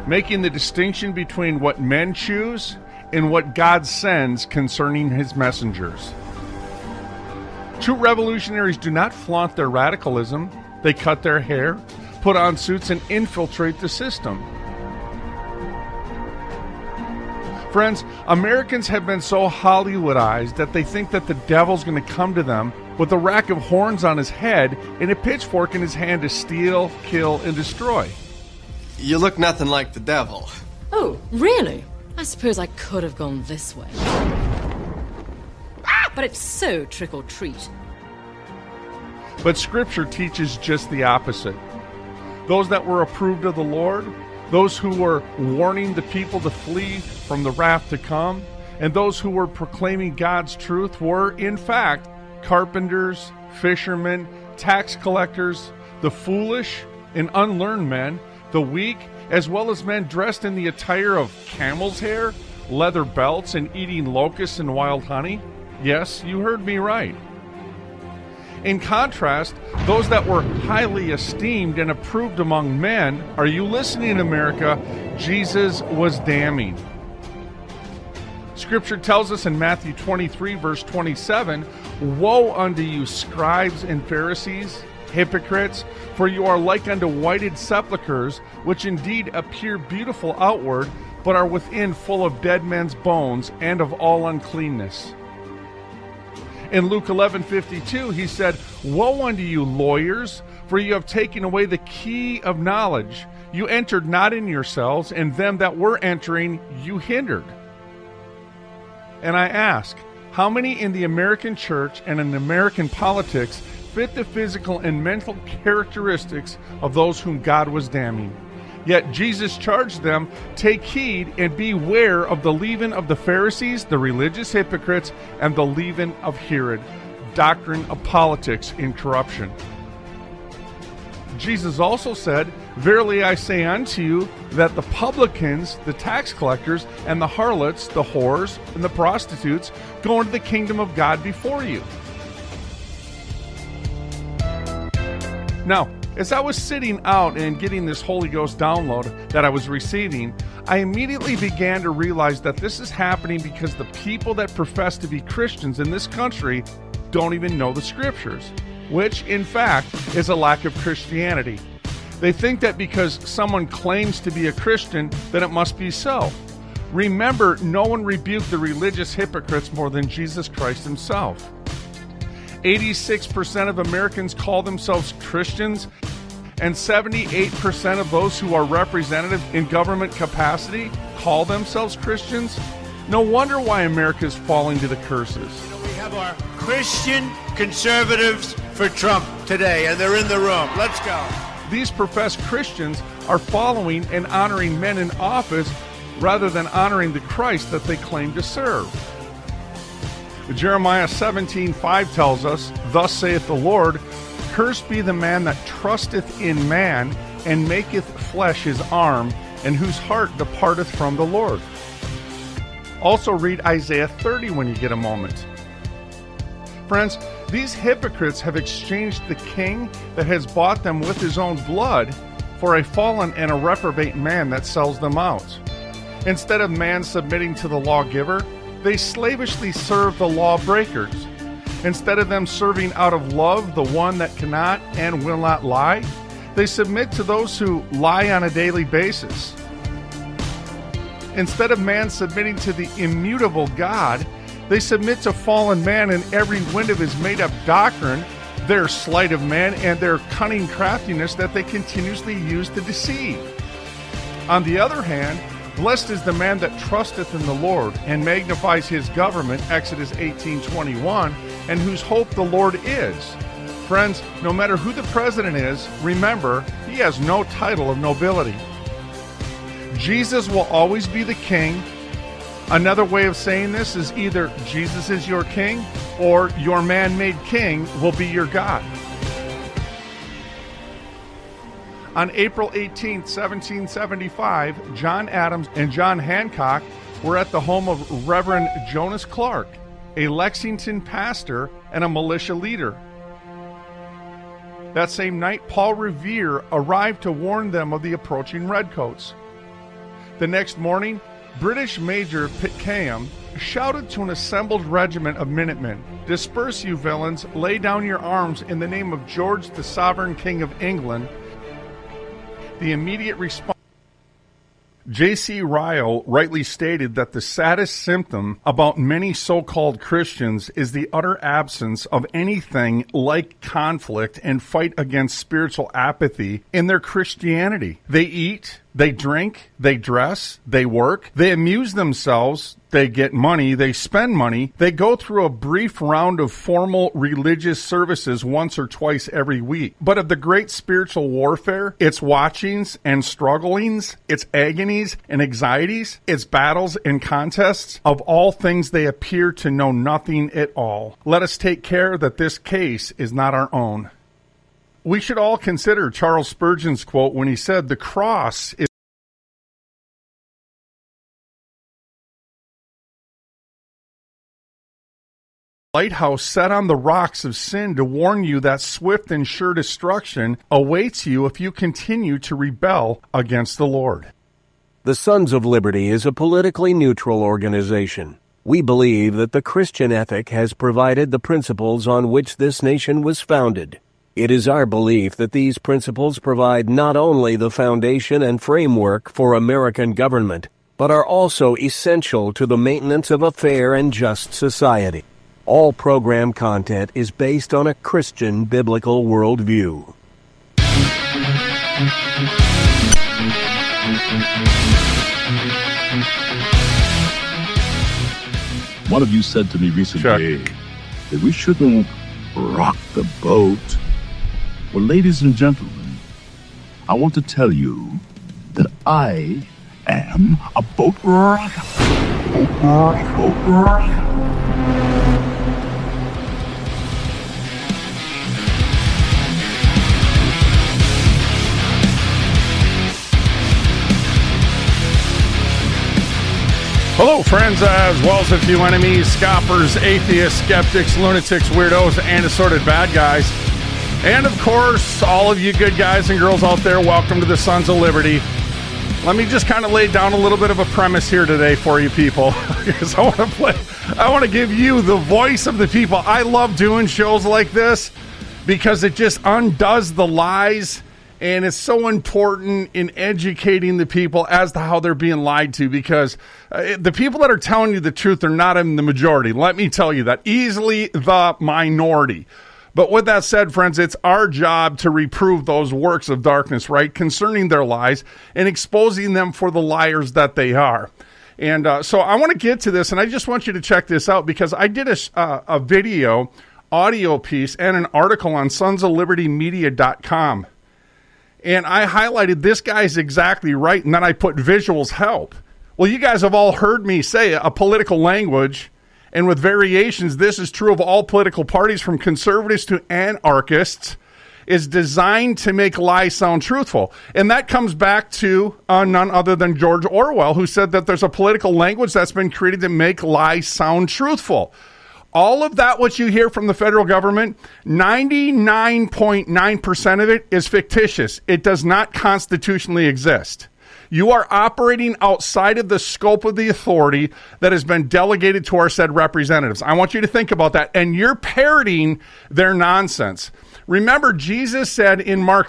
making the distinction between what men choose and what God sends concerning his messengers. True revolutionaries do not flaunt their radicalism. They cut their hair, put on suits, and infiltrate the system. Friends, Americans have been so Hollywoodized that they think that the devil's going to come to them with a rack of horns on his head and a pitchfork in his hand to steal, kill, and destroy. You look nothing like the devil. Oh, really? I suppose I could have gone this way. But it's so trick-or-treat. But Scripture teaches just the opposite. Those that were approved of the Lord, those who were warning the people to flee from the wrath to come, and those who were proclaiming God's truth were, in fact, carpenters, fishermen, tax collectors, the foolish and unlearned men, the weak, as well as men dressed in the attire of camel's hair, leather belts, and eating locusts and wild honey. Yes, you heard me right. In contrast, those that were highly esteemed and approved among men, are you listening, America? Jesus was damning. Scripture tells us in Matthew 23, verse 27, "Woe unto you, scribes and Pharisees, hypocrites, for you are like unto whited sepulchres, which indeed appear beautiful outward, but are within full of dead men's bones and of all uncleanness." In Luke 11:52, he said, "Woe unto you, lawyers, for you have taken away the key of knowledge. You entered not in yourselves, and them that were entering you hindered." And I ask, how many in the American church and in American politics fit the physical and mental characteristics of those whom God was damning? Yet Jesus charged them, "Take heed and beware of the leaven of the Pharisees, the religious hypocrites, and the leaven of Herod," doctrine of politics in corruption. Jesus also said, "Verily I say unto you, that the publicans, the tax collectors, and the harlots, the whores, and the prostitutes go into the kingdom of God before you." Now, as I was sitting out and getting this Holy Ghost download that I was receiving, I immediately began to realize that this is happening because the people that profess to be Christians in this country don't even know the Scriptures, which, in fact, is a lack of Christianity. They think that because someone claims to be a Christian, that it must be so. Remember, no one rebuked the religious hypocrites more than Jesus Christ himself. 86% of Americans call themselves Christians, and 78% of those who are representative in government capacity call themselves Christians. No wonder why America is falling to the curses. We have our Christian conservatives for Trump today, and they're in the room. Let's go. These professed Christians are following and honoring men in office rather than honoring the Christ that they claim to serve. Jeremiah 17:5 tells us, "Thus saith the Lord, Cursed be the man that trusteth in man, and maketh flesh his arm, and whose heart departeth from the Lord." Also read Isaiah 30 when you get a moment. Friends, these hypocrites have exchanged the king that has bought them with his own blood for a fallen and a reprobate man that sells them out. Instead of man submitting to the lawgiver, they slavishly serve the lawbreakers. Instead of them serving out of love the one that cannot and will not lie, they submit to those who lie on a daily basis. Instead of man submitting to the immutable God, they submit to fallen man and every wind of his made-up doctrine, their sleight of man, and their cunning craftiness that they continuously use to deceive. On the other hand, blessed is the man that trusteth in the Lord and magnifies his government, Exodus 18:21, and whose hope the Lord is. Friends, no matter who the president is, remember, he has no title of nobility. Jesus will always be the king. Another way of saying this is either Jesus is your king or your man-made king will be your God. On April 18, 1775, John Adams and John Hancock were at the home of Reverend Jonas Clark, a Lexington pastor and a militia leader. That same night, Paul Revere arrived to warn them of the approaching redcoats. The next morning, British Major Pitcairn shouted to an assembled regiment of Minutemen, "Disperse, you villains, lay down your arms in the name of George, the sovereign King of England." The immediate response. J.C. Ryle rightly stated that the saddest symptom about many so-called Christians is the utter absence of anything like conflict and fight against spiritual apathy in their Christianity. They eat, they drink, they dress, they work, they amuse themselves, they get money, they spend money, they go through a brief round of formal religious services once or twice every week. But of the great spiritual warfare, its watchings and strugglings, its agonies and anxieties, its battles and contests, of all things they appear to know nothing at all. Let us take care that this case is not our own. We should all consider Charles Spurgeon's quote when he said, "The cross is lighthouse set on the rocks of sin to warn you that swift and sure destruction awaits you if you continue to rebel against the Lord." The Sons of Liberty is a politically neutral organization. We believe that the Christian ethic has provided the principles on which this nation was founded. It is our belief that these principles provide not only the foundation and framework for American government, but are also essential to the maintenance of a fair and just society. All program content is based on a Christian biblical worldview. One of you said to me recently that we shouldn't rock the boat. Well, ladies and gentlemen, I want to tell you that I am a boat rocker. Boat rocker. Hello, friends, as well as a few enemies, scoffers, atheists, skeptics, lunatics, weirdos, and assorted bad guys. And, of course, all of you good guys and girls out there, welcome to the Sons of Liberty. Let me just kind of lay down a little bit of a premise here today for you people, because I want to give you the voice of the people. I love doing shows like this because it just undoes the lies. And it's so important in educating the people as to how they're being lied to, because the people that are telling you the truth are not in the majority. Let me tell you that. Easily the minority. But with that said, friends, it's our job to reprove those works of darkness, right, concerning their lies and exposing them for the liars that they are. And so I want to get to this, and I just want you to check this out, because I did a video, audio piece, and an article on sonsoflibertymedia.com. And I highlighted this guy's exactly right, and then I put visuals help. Well, you guys have all heard me say a political language, and with variations, this is true of all political parties, from conservatives to anarchists, is designed to make lies sound truthful. And that comes back to none other than George Orwell, who said that there's a political language that's been created to make lies sound truthful. All of that, what you hear from the federal government, 99.9% of it is fictitious. It does not constitutionally exist. You are operating outside of the scope of the authority that has been delegated to our said representatives. I want you to think about that. And you're parroting their nonsense. Remember, Jesus said in Mark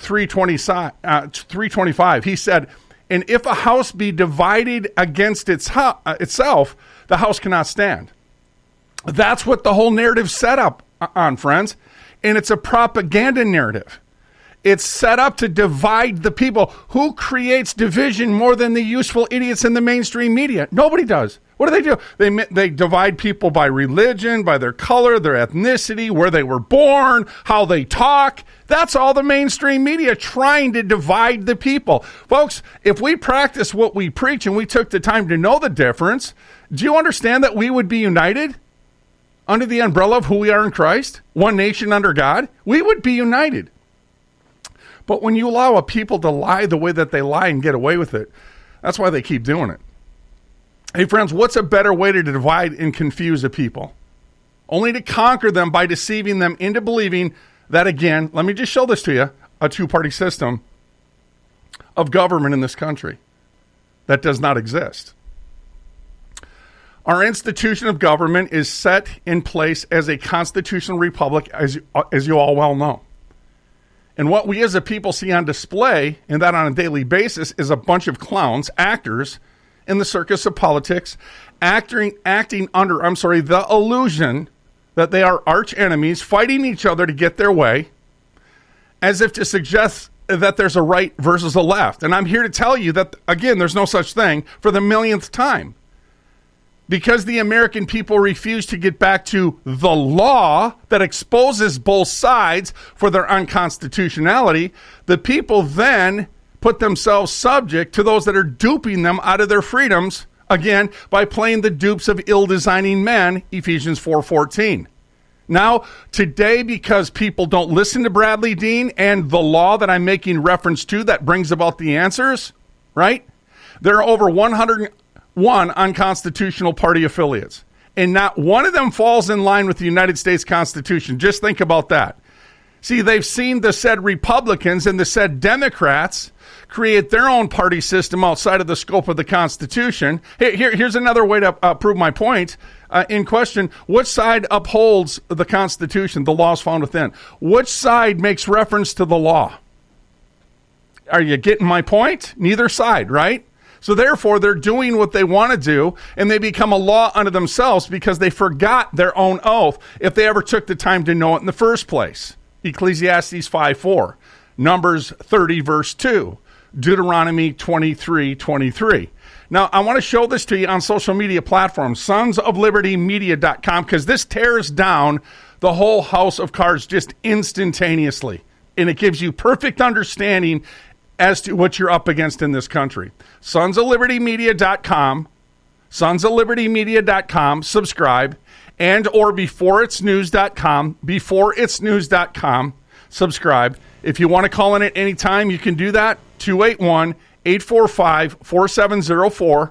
3:25, he said, "And if a house be divided against itself, the house cannot stand." That's what the whole narrative's set up on, friends. And it's a propaganda narrative. It's set up to divide the people. Who creates division more than the useful idiots in the mainstream media? Nobody does. What do? They divide people by religion, by their color, their ethnicity, where they were born, how they talk. That's all the mainstream media trying to divide the people. Folks, if we practice what we preach and we took the time to know the difference, do you understand that we would be united? Under the umbrella of who we are in Christ, one nation under God, we would be united. But when you allow a people to lie the way that they lie and get away with it, that's why they keep doing it. Hey, friends, what's a better way to divide and confuse a people? Only to conquer them by deceiving them into believing that, again, let me just show this to you, a two-party system of government in this country. That does not exist. Our institution of government is set in place as a constitutional republic, as you all well know. And what we as a people see on display, and that on a daily basis, is a bunch of clowns, actors, in the circus of politics, acting under, the illusion that they are arch enemies, fighting each other to get their way, as if to suggest that there's a right versus a left. And I'm here to tell you that, again, there's no such thing for the millionth time. Because the American people refuse to get back to the law that exposes both sides for their unconstitutionality, the people then put themselves subject to those that are duping them out of their freedoms, again, by playing the dupes of ill-designing men, Ephesians 4:14. Now, today, because people don't listen to Bradley Dean and the law that I'm making reference to that brings about the answers, right? There are over 101 unconstitutional party affiliates, and not one of them falls in line with the United States Constitution. Just think about that. See, they've seen the said Republicans and the said Democrats create their own party system outside of the scope of the Constitution. Here's another way to prove my point. In question, which side upholds the Constitution, the laws found within? Which side makes reference to the law? Are you getting my point? Neither side, right? So therefore, they're doing what they want to do, and they become a law unto themselves because they forgot their own oath if they ever took the time to know it in the first place. Ecclesiastes 5:4, Numbers 30, verse 2, Deuteronomy 23:23. Now, I want to show this to you on social media platforms, sonsoflibertymedia.com, because this tears down the whole house of cards just instantaneously, and it gives you perfect understanding as to what you're up against in this country. Sonsoflibertymedia.com, sonsoflibertymedia.com, subscribe, and or beforeitsnews.com, subscribe. If you want to call in at any time, you can do that, 281-845-4704,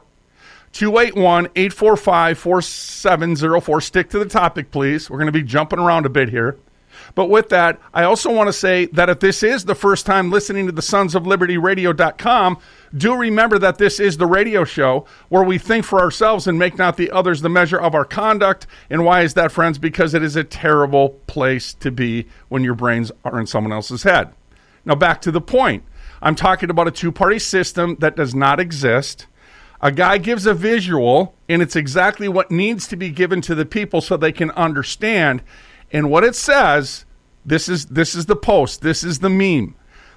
281-845-4704. Stick to the topic, please. We're going to be jumping around a bit here. But with that, I also want to say that if this is the first time listening to the sonsoflibertyradio.com, do remember that this is the radio show where we think for ourselves and make not the others the measure of our conduct. And why is that, friends? Because it is a terrible place to be when your brains are in someone else's head. Now, back to the point. I'm talking about a two-party system that does not exist. A guy gives a visual, and it's exactly what needs to be given to the people so they can understand. And what it says, this is the post, this is the meme.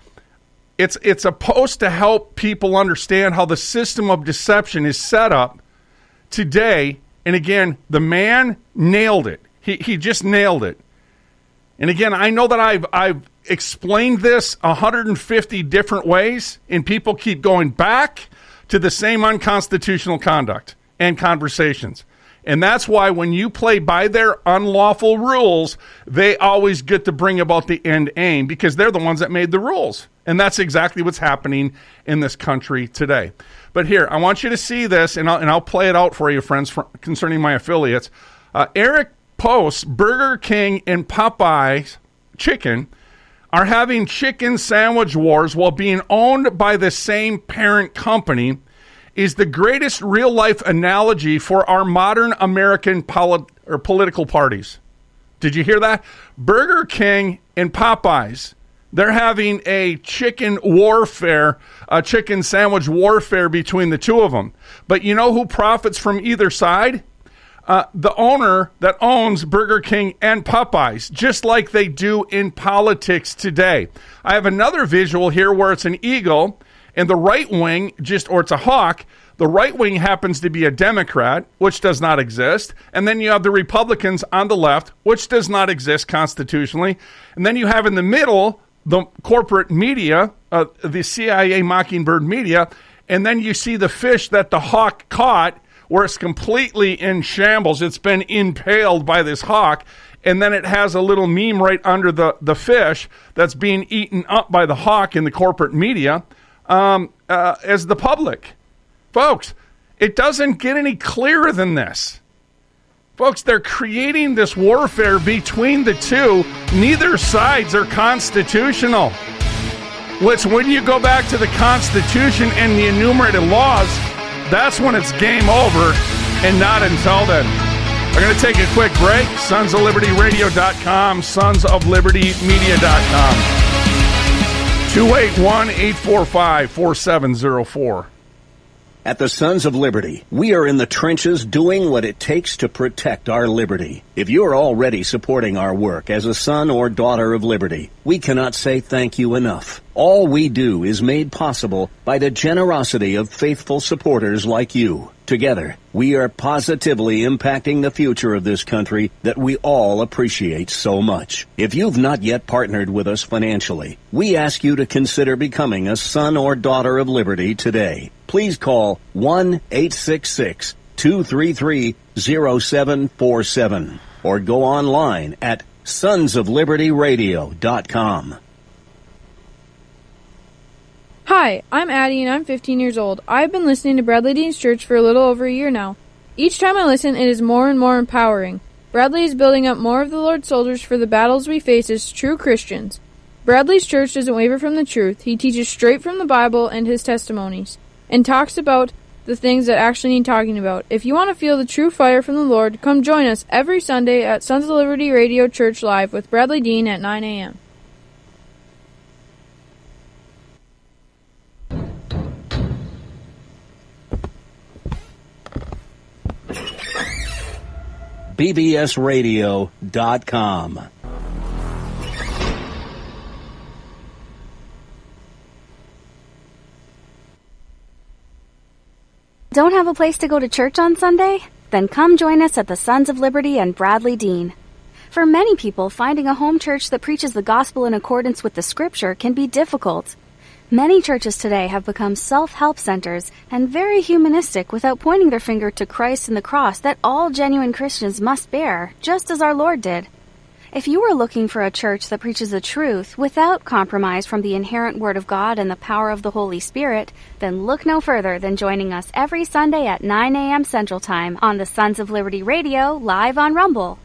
It's a post to help people understand how the system of deception is set up today. And again, the man nailed it. He just nailed it. And again, I know that I've explained this 150 different ways, and people keep going back to the same unconstitutional conduct and conversations. And that's why when you play by their unlawful rules, they always get to bring about the end aim because they're the ones that made the rules. And that's exactly what's happening in this country today. But here, I want you to see this, and I'll play it out for you, friends, concerning my affiliates. Eric posts Burger King and Popeye's Chicken are having chicken sandwich wars while being owned by the same parent company is the greatest real-life analogy for our modern American political parties. Did you hear that? Burger King and Popeyes, they're having a chicken warfare, a chicken sandwich warfare between the two of them. But you know who profits from either side? The owner that owns Burger King and Popeyes, just like they do in politics today. I have another visual here where it's an eagle, and the right wing, or it's a hawk, the right wing happens to be a Democrat, which does not exist. And then you have the Republicans on the left, which does not exist constitutionally. And then you have in the middle the corporate media, the CIA Mockingbird media. And then you see the fish that the hawk caught, where it's completely in shambles. It's been impaled by this hawk. And then it has a little meme right under the fish that's being eaten up by the hawk in the corporate media. As the public. Folks, it doesn't get any clearer than this. Folks, they're creating this warfare between the two. Neither sides are constitutional. which when you go back to the Constitution and the enumerated laws, that's when it's game over, and not until then. We're going to take a quick break. SonsOfLibertyRadio.com, SonsOfLibertyMedia.com. 281-845-4704. At the Sons of Liberty, we are in the trenches doing what it takes to protect our liberty. If you're already supporting our work as a son or daughter of liberty, we cannot say thank you enough. All we do is made possible by the generosity of faithful supporters like you. Together, we are positively impacting the future of this country that we all appreciate so much. If you've not yet partnered with us financially, we ask you to consider becoming a son or daughter of liberty today. Please call 1-866-233-0747 or go online at sonsoflibertyradio.com. Hi, I'm Addie and I'm 15 years old. I've been listening to Bradley Dean's Church for a little over a year now. Each time I listen, it is more and more empowering. Bradley is building up more of the Lord's soldiers for the battles we face as true Christians. Bradley's church doesn't waver from the truth. He teaches straight from the Bible and his testimonies, and talks about the things that actually need talking about. If you want to feel the true fire from the Lord, come join us every Sunday at Sons of Liberty Radio Church Live with Bradley Dean at 9 a.m. bbsradio.com. Don't have a place to go to church on Sunday? Then come join us at the Sons of Liberty and Bradley Dean. For many people, finding a home church that preaches the gospel in accordance with the Scripture can be difficult. Many churches today have become self-help centers and very humanistic without pointing their finger to Christ and the cross that all genuine Christians must bear, just as our Lord did. If you are looking for a church that preaches the truth without compromise from the inherent Word of God and the power of the Holy Spirit, then look no further than joining us every Sunday at 9 a.m. Central Time on the Sons of Liberty Radio, live on Rumble.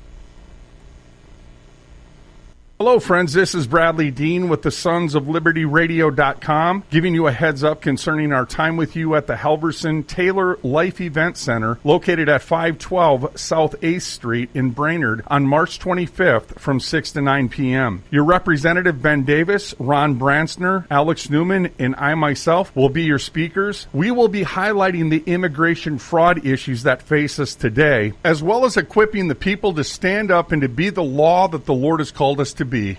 Hello, friends. This is Bradley Dean with the Sons of Liberty Radio.com, giving you a heads up concerning our time with you at the Halverson Taylor Life Event Center, located at 512 South 8th Street in Brainerd on March 25th from 6 to 9 p.m. Your representative, Ben Davis, Ron Bransner, Alex Newman, and I myself will be your speakers. We will be highlighting the immigration fraud issues that face us today, as well as equipping the people to stand up and to be the law that the Lord has called us to be.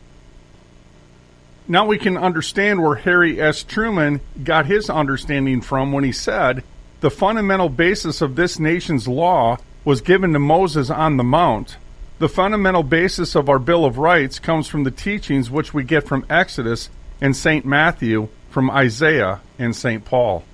Now we can understand where Harry S. Truman got his understanding from when he said, the fundamental basis of this nation's law was given to Moses on the Mount. The fundamental basis of our Bill of Rights comes from the teachings which we get from Exodus and St. Matthew, from Isaiah and St. Paul.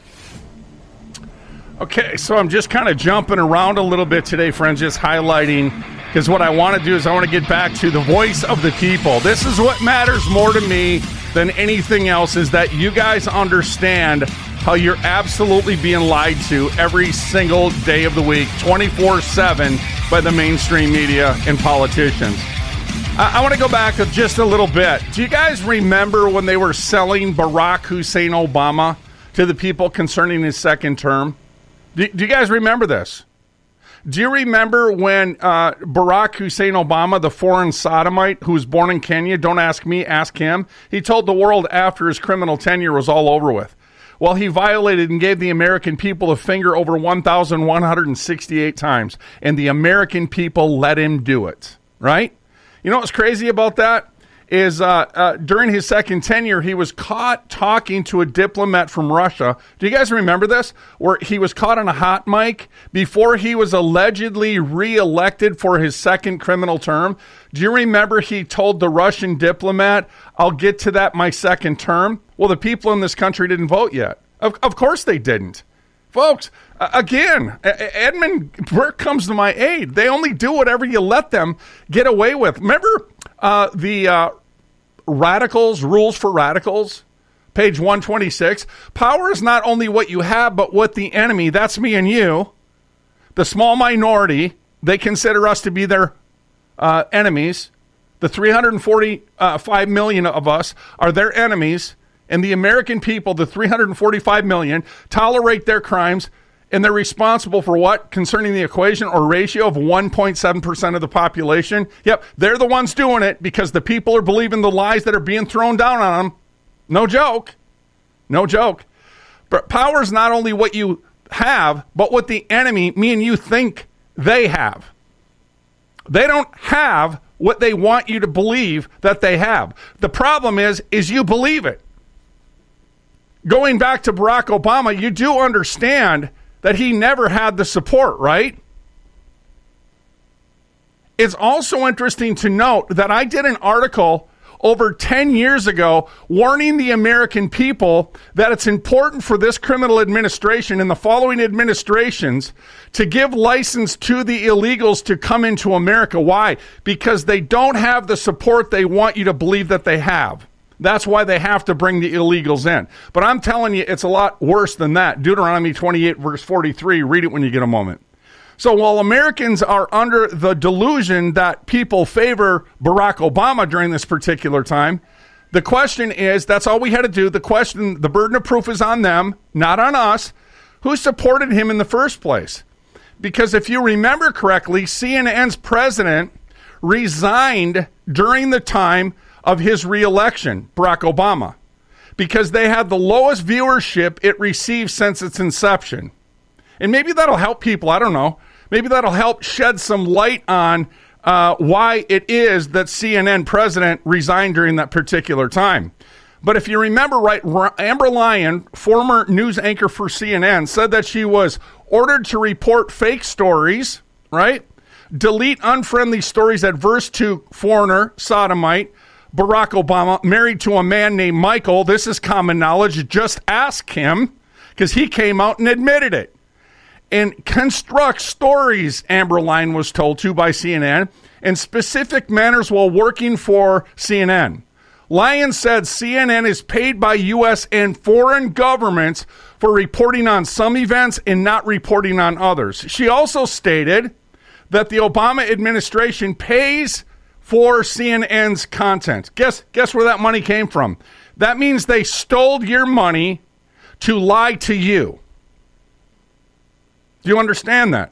Okay, so I'm just kind of jumping around a little bit today, friends, just highlighting, because what I want to do is I want to get back to the voice of the people. This is what matters more to me than anything else, is that you guys understand how you're absolutely being lied to every single day of the week, 24/7, by the mainstream media and politicians. I want to go back just a little bit. Do you guys remember when they were selling Barack Hussein Obama to the people concerning his second term? Do you guys remember this? Do you remember when Barack Hussein Obama, the foreign sodomite who was born in Kenya, don't ask me, ask him, he told the world after his criminal tenure was all over with? Well, he violated and gave the American people a finger over 1,168 times, and the American people let him do it, right? You know what's crazy about that? Is during his second tenure, he was caught talking to a diplomat from Russia. Do you guys remember this? Where he was caught on a hot mic before he was allegedly reelected for his second criminal term. Do you remember he told the Russian diplomat, I'll get to that my second term? Well, the people in this country didn't vote yet. Of course they didn't. Folks, again, Edmund Burke comes to my aid. They only do whatever you let them get away with. Remember the Radicals, Rules for Radicals, page 126? Power is not only what you have, but what the enemy, that's me and you, the small minority, they consider us to be their enemies. The 345 million of us are their enemies, and the American people, the 345 million, tolerate their crimes, and they're responsible for what? Concerning the equation or ratio of 1.7% of the population. Yep, they're the ones doing it because the people are believing the lies that are being thrown down on them. No joke. No joke. But power is not only what you have, but what the enemy, me and you, think they have. They don't have what they want you to believe that they have. The problem is you believe it. Going back to Barack Obama, you do understand that he never had the support, right? It's also interesting to note that I did an article over 10 years ago warning the American people that it's important for this criminal administration and the following administrations to give license to the illegals to come into America. Why? Because they don't have the support they want you to believe that they have. That's why they have to bring the illegals in. But I'm telling you, it's a lot worse than that. Deuteronomy 28, verse 43. Read it when you get a moment. So while Americans are under the delusion that people favor Barack Obama during this particular time, the question is, that's all we had to do. The burden of proof is on them, not on us. Who supported him in the first place? Because if you remember correctly, CNN's president resigned during the time of his reelection, Barack Obama, because they had the lowest viewership it received since its inception. And maybe that'll help people. I don't know. Maybe that'll help shed some light on why it is that CNN president resigned during that particular time. But if you remember right, Amber Lyon, former news anchor for CNN, said that she was ordered to report fake stories, right? Delete unfriendly stories adverse to foreigner, sodomite, Barack Obama, married to a man named Michael. This is common knowledge. Just ask him, because he came out and admitted it. And construct stories, Amber Lyon was told to by CNN, in specific manners while working for CNN. Lyon said CNN is paid by U.S. and foreign governments for reporting on some events and not reporting on others. She also stated that the Obama administration pays for CNN's content. Guess where that money came from? That means they stole your money to lie to you. Do you understand that?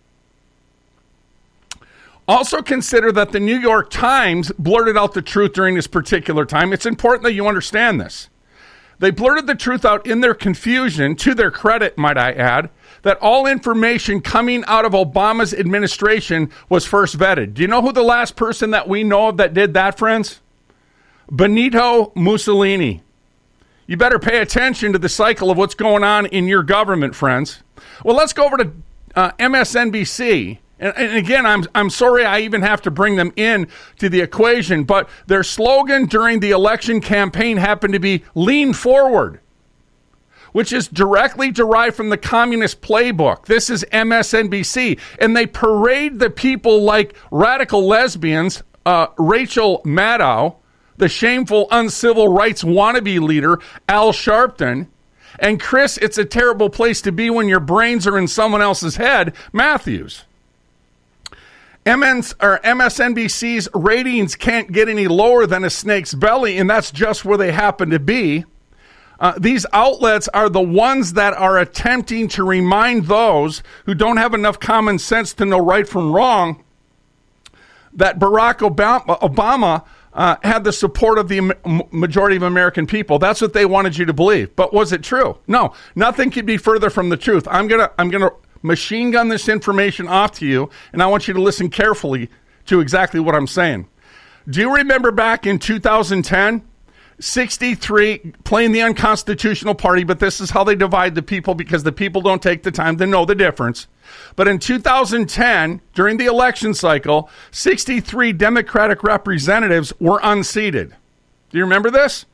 Also consider that the New York Times blurted out the truth during this particular time. It's important that you understand this. They blurted the truth out in their confusion, to their credit, might I add, that all information coming out of Obama's administration was first vetted. Do you know who the last person that we know of that did that, friends? Benito Mussolini. You better pay attention to the cycle of what's going on in your government, friends. Well, let's go over to MSNBC. And again, I'm sorry I even have to bring them in to the equation, but their slogan during the election campaign happened to be "Lean Forward," which is directly derived from the communist playbook. This is MSNBC, and they parade the people like radical lesbians, Rachel Maddow, the shameful uncivil rights wannabe leader, Al Sharpton, and Chris, it's a terrible place to be when your brains are in someone else's head, Matthews. MSNBC's ratings can't get any lower than a snake's belly, and that's just where they happen to be. These outlets are the ones that are attempting to remind those who don't have enough common sense to know right from wrong that Barack Obama had the support of the majority of American people. That's what they wanted you to believe. But was it true? No, nothing could be further from the truth. I'm gonna machine gun this information off to you, and I want you to listen carefully to exactly what I'm saying. Do you remember back in 2010, 63 playing the unconstitutional party, but this is how they divide the people because the people don't take the time to know the difference. But in 2010, during the election cycle, 63 Democratic representatives were unseated. Do you remember this?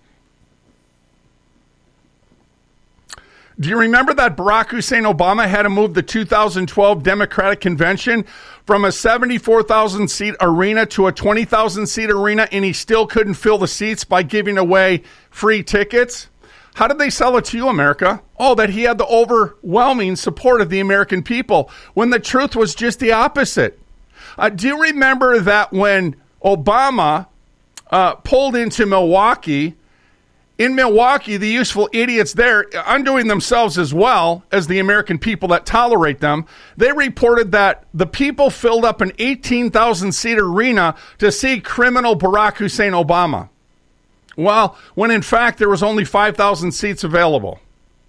Do you remember that Barack Hussein Obama had to move the 2012 Democratic Convention from a 74,000-seat arena to a 20,000-seat arena, and he still couldn't fill the seats by giving away free tickets? How did they sell it to you, America? Oh, that he had the overwhelming support of the American people, when the truth was just the opposite. Do you remember that when Obama pulled into Milwaukee. In Milwaukee, the useful idiots there, undoing themselves as well as the American people that tolerate them, they reported that the people filled up an 18,000-seat arena to see criminal Barack Hussein Obama. Well, when in fact there was only 5,000 seats available.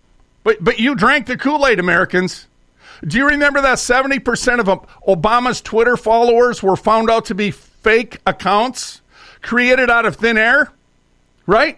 But you drank the Kool-Aid, Americans. Do you remember that 70% of Obama's Twitter followers were found out to be fake accounts created out of thin air? Right?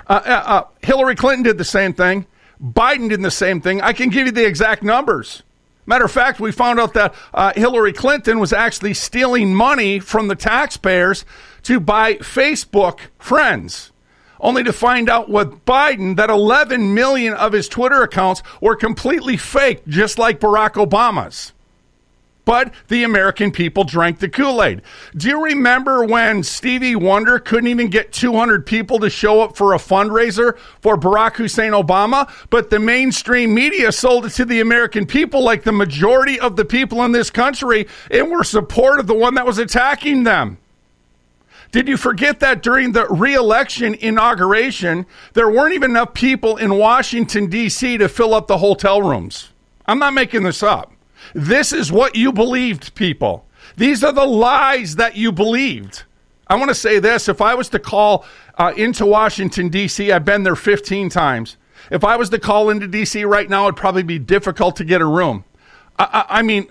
Hillary Clinton did the same thing. Biden did the same thing. I can give you the exact numbers. Matter of fact, we found out that Hillary Clinton was actually stealing money from the taxpayers to buy Facebook friends, only to find out with Biden that 11 million of his Twitter accounts were completely fake, just like Barack Obama's. But the American people drank the Kool-Aid. Do you remember when Stevie Wonder couldn't even get 200 people to show up for a fundraiser for Barack Hussein Obama? But the mainstream media sold it to the American people like the majority of the people in this country and were supportive of the one that was attacking them. Did you forget that during the re-election inauguration, there weren't even enough people in Washington, D.C. to fill up the hotel rooms? I'm not making this up. This is what you believed, people. These are the lies that you believed. I want to say this. If I was to call into Washington, D.C., I've been there 15 times. If I was to call into D.C. right now, it'd probably be difficult to get a room. I mean,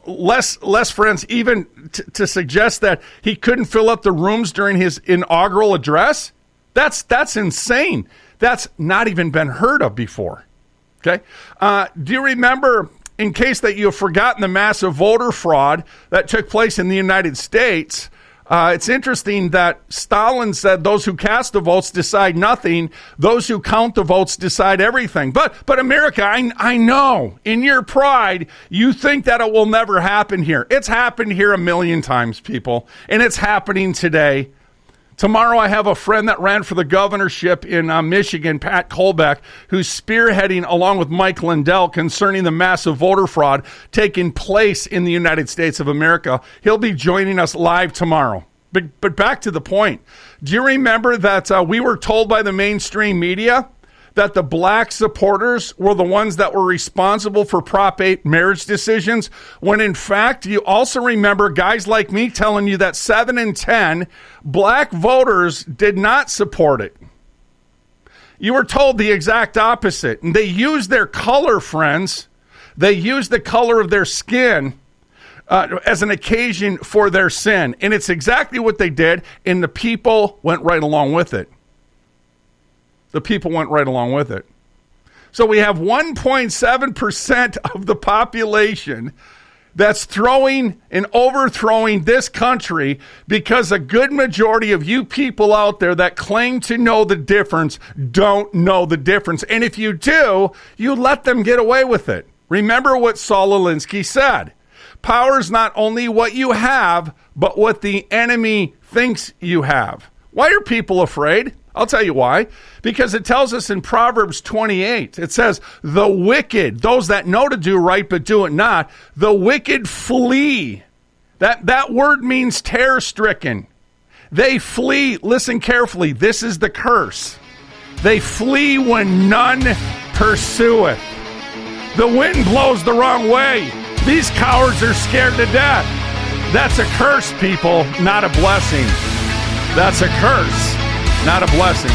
less friends, even to suggest that he couldn't fill up the rooms during his inaugural address, that's insane. That's not even been heard of before. Okay? Do you remember, in case that you have forgotten, the massive voter fraud that took place in the United States? It's interesting that Stalin said those who cast the votes decide nothing. Those who count the votes decide everything. But America, I know in your pride, you think that it will never happen here. It's happened here a million times, people. And it's happening today. Tomorrow I have a friend that ran for the governorship in Michigan, Pat Colbeck, who's spearheading along with Mike Lindell concerning the massive voter fraud taking place in the United States of America. He'll be joining us live tomorrow. But back to the point. Do you remember that we were told by the mainstream media that the black supporters were the ones that were responsible for Prop 8 marriage decisions, when in fact you also remember guys like me telling you that 7 in 10 black voters did not support it? You were told the exact opposite. And they used their color, friends. They used the color of their skin as an occasion for their sin. And it's exactly what they did, and the people went right along with it. The people went right along with it. So we have 1.7% of the population that's throwing and overthrowing this country because a good majority of you people out there that claim to know the difference don't know the difference. And if you do, you let them get away with it. Remember what Saul Alinsky said. Power is not only what you have, but what the enemy thinks you have. Why are people afraid? I'll tell you why. Because it tells us in Proverbs 28, it says, the wicked, those that know to do right but do it not, the wicked flee. That word means terror-stricken. They flee, listen carefully, this is the curse. They flee when none pursueth. The wind blows the wrong way. These cowards are scared to death. That's a curse, people, not a blessing. That's a curse, not a blessing.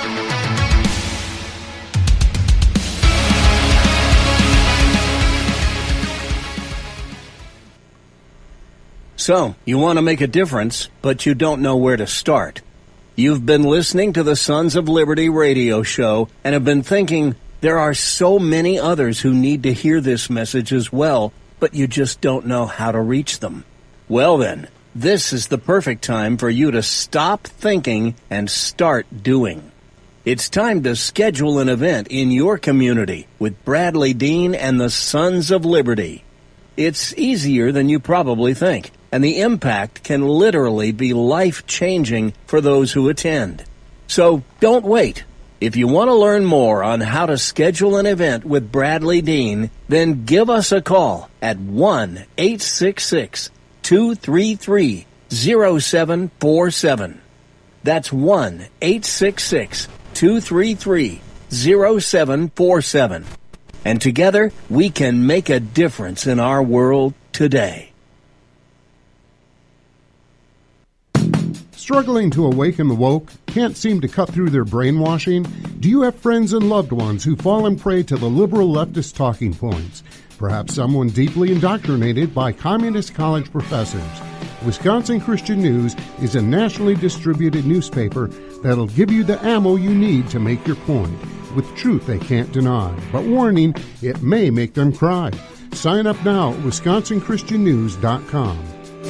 So, you want to make a difference, but you don't know where to start. You've been listening to the Sons of Liberty radio show and have been thinking, there are so many others who need to hear this message as well, but you just don't know how to reach them. Well then, this is the perfect time for you to stop thinking and start doing. It's time to schedule an event in your community with Bradley Dean and the Sons of Liberty. It's easier than you probably think, and the impact can literally be life-changing for those who attend. So don't wait. If you want to learn more on how to schedule an event with Bradley Dean, then give us a call at 1-866-233 1-866-233-0747. That's 1-866-233-0747. And together, we can make a difference in our world today. Struggling to awaken the woke? Can't seem to cut through their brainwashing? Do you have friends and loved ones who fall prey to the liberal leftist talking points? Perhaps someone deeply indoctrinated by communist college professors. Wisconsin Christian News is a nationally distributed newspaper that'll give you the ammo you need to make your point, with truth they can't deny. But warning, it may make them cry. Sign up now at WisconsinChristianNews.com.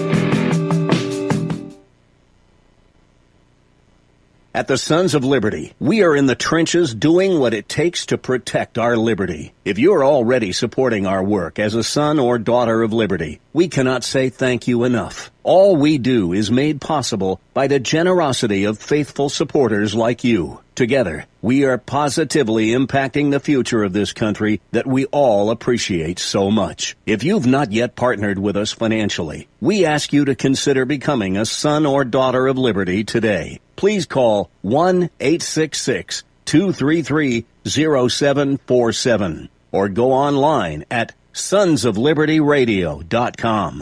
At the Sons of Liberty, we are in the trenches doing what it takes to protect our liberty. If you are already supporting our work as a son or daughter of liberty, we cannot say thank you enough. All we do is made possible by the generosity of faithful supporters like you. Together, we are positively impacting the future of this country that we all appreciate so much. If you've not yet partnered with us financially, we ask you to consider becoming a son or daughter of liberty today. Please call 1-866-233-0747 or go online at sonsoflibertyradio.com.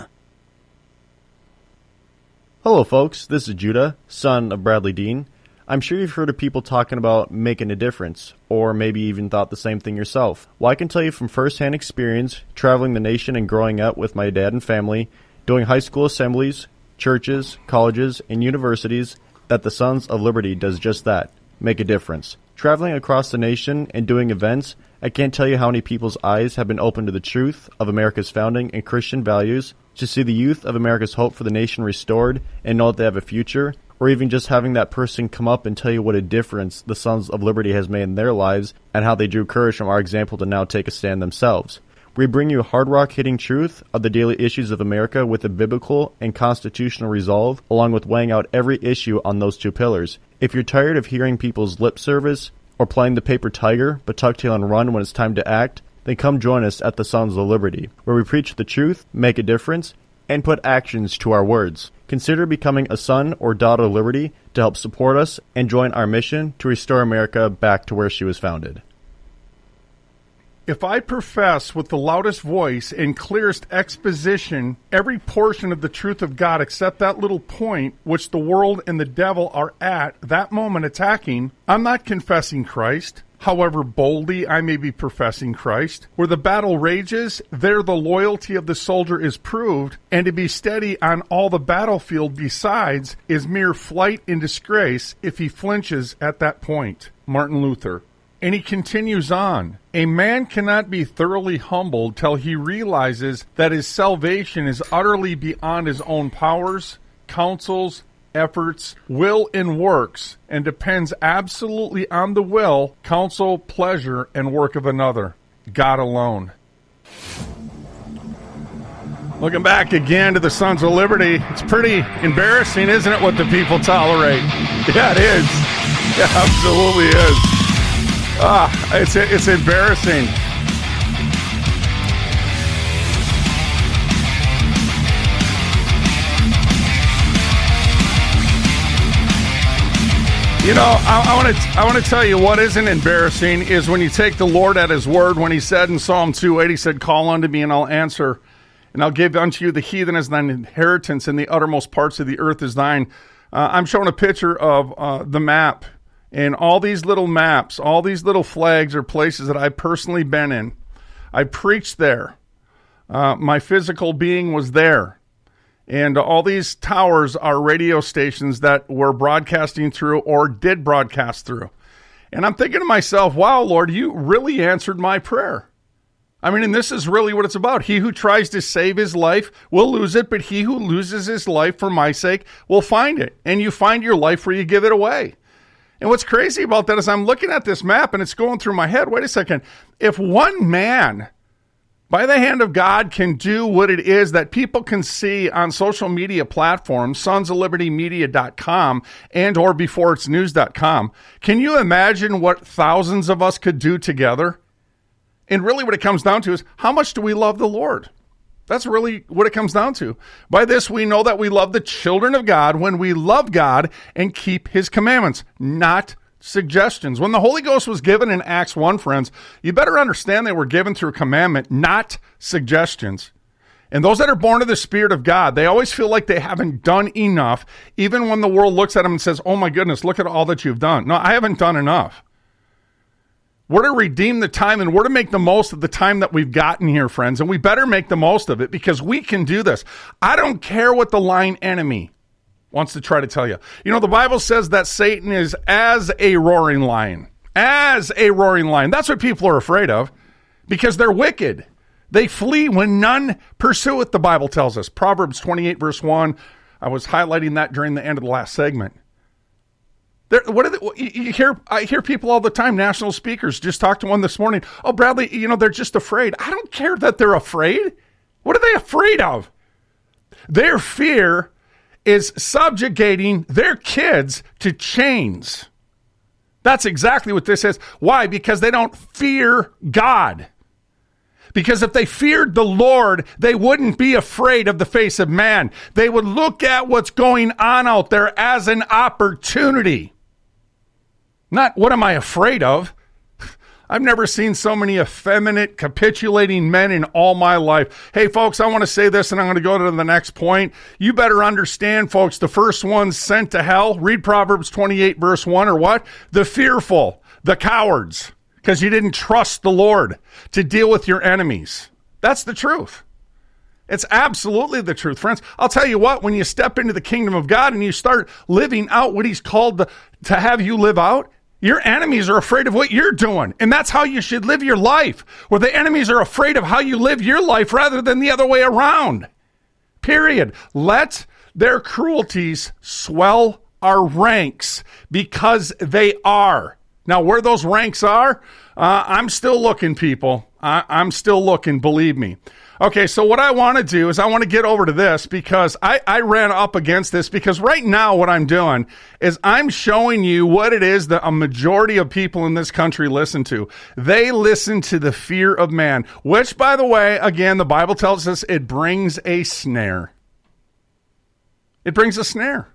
Hello, folks. This is Judah, son of Bradley Dean. I'm sure you've heard of people talking about making a difference, or maybe even thought the same thing yourself. Well, I can tell you from firsthand experience, traveling the nation and growing up with my dad and family, doing high school assemblies, churches, colleges, and universities, that the Sons of Liberty does just that, make a difference. Traveling across the nation and doing events, I can't tell you how many people's eyes have been opened to the truth of America's founding and Christian values, to see the youth of America's hope for the nation restored and know that they have a future, or even just having that person come up and tell you what a difference the Sons of Liberty has made in their lives and how they drew courage from our example to now take a stand themselves. We bring you hard rock hitting truth of the daily issues of America with a biblical and constitutional resolve, along with weighing out every issue on those two pillars. If you're tired of hearing people's lip service or playing the paper tiger but tuck tail and run when it's time to act, then come join us at the Sons of Liberty, where we preach the truth, make a difference, and put actions to our words. Consider becoming a son or daughter of liberty to help support us and join our mission to restore America back to where she was founded. If I profess with the loudest voice and clearest exposition every portion of the truth of God except that little point which the world and the devil are at that moment attacking, I'm not confessing Christ. However boldly I may be professing Christ. Where the battle rages, there the loyalty of the soldier is proved, and to be steady on all the battlefield besides is mere flight in disgrace if he flinches at that point. Martin Luther. And he continues on. A man cannot be thoroughly humbled till he realizes that his salvation is utterly beyond his own powers, counsels, efforts, will, and works, and depends absolutely on the will, counsel, pleasure, and work of another, God alone. Looking back again to the Sons of Liberty, it's pretty embarrassing, isn't it, what the people tolerate? Yeah, it is. Yeah, absolutely is. It's embarrassing. You know, I want to tell you what isn't embarrassing is when you take the Lord at his word when he said in Psalm 2:8, he said, "Call unto me and I'll answer, and I'll give unto you the heathen as thine inheritance, and the uttermost parts of the earth is thine." I'm showing a picture of the map. And all these little maps, all these little flags are places that I've personally been in. I preached there. My physical being was there. And all these towers are radio stations that we're broadcasting through or did broadcast through. And I'm thinking to myself, wow, Lord, you really answered my prayer. I mean, and this is really what it's about. He who tries to save his life will lose it, but he who loses his life for my sake will find it. And you find your life where you give it away. And what's crazy about that is I'm looking at this map and it's going through my head. Wait a second. If one man, by the hand of God, can do what it is that people can see on social media platforms, sonsoflibertymedia.com and or beforeitsnews.com, can you imagine what thousands of us could do together? And really what it comes down to is how much do we love the Lord? That's really what it comes down to. By this, we know that we love the children of God when we love God and keep his commandments, not suggestions. When the Holy Ghost was given in Acts 1, friends, you better understand they were given through commandment, not suggestions. And those that are born of the Spirit of God, they always feel like they haven't done enough, even when the world looks at them and says, oh my goodness, look at all that you've done. No, I haven't done enough. We're to redeem the time, and we're to make the most of the time that we've gotten here, friends, and we better make the most of it because we can do this. I don't care what the lying enemy wants to try to tell you. You know, the Bible says that Satan is as a roaring lion. As a roaring lion. That's what people are afraid of because they're wicked. They flee when none pursueth, the Bible tells us. Proverbs 28, verse 1. I was highlighting that during the end of the last segment. I hear people all the time, national speakers, just talked to one this morning. Oh, Bradley, they're just afraid. I don't care that they're afraid. What are they afraid of? Their fear is subjugating their kids to chains. That's exactly what this is. Why? Because they don't fear God. Because if they feared the Lord, they wouldn't be afraid of the face of man. They would look at what's going on out there as an opportunity. Not, what am I afraid of? I've never seen so many effeminate, capitulating men in all my life. Hey, folks, I want to say this, and I'm going to go to the next point. You better understand, folks, the first ones sent to hell, read Proverbs 28, verse 1, or what? The fearful, the cowards, because you didn't trust the Lord to deal with your enemies. That's the truth. It's absolutely the truth, friends. I'll tell you what, when you step into the kingdom of God and you start living out what he's called to have you live out, your enemies are afraid of what you're doing. And that's how you should live your life, where the enemies are afraid of how you live your life rather than the other way around. Period. Let their cruelties swell our ranks because they are. Now, where those ranks are, I'm still looking, people. I'm still looking, believe me. Okay, so what I want to do is I want to get over to this because I ran up against this because right now what I'm doing is I'm showing you what it is that a majority of people in this country listen to. They listen to the fear of man, which, by the way, again, the Bible tells us it brings a snare. It brings a snare.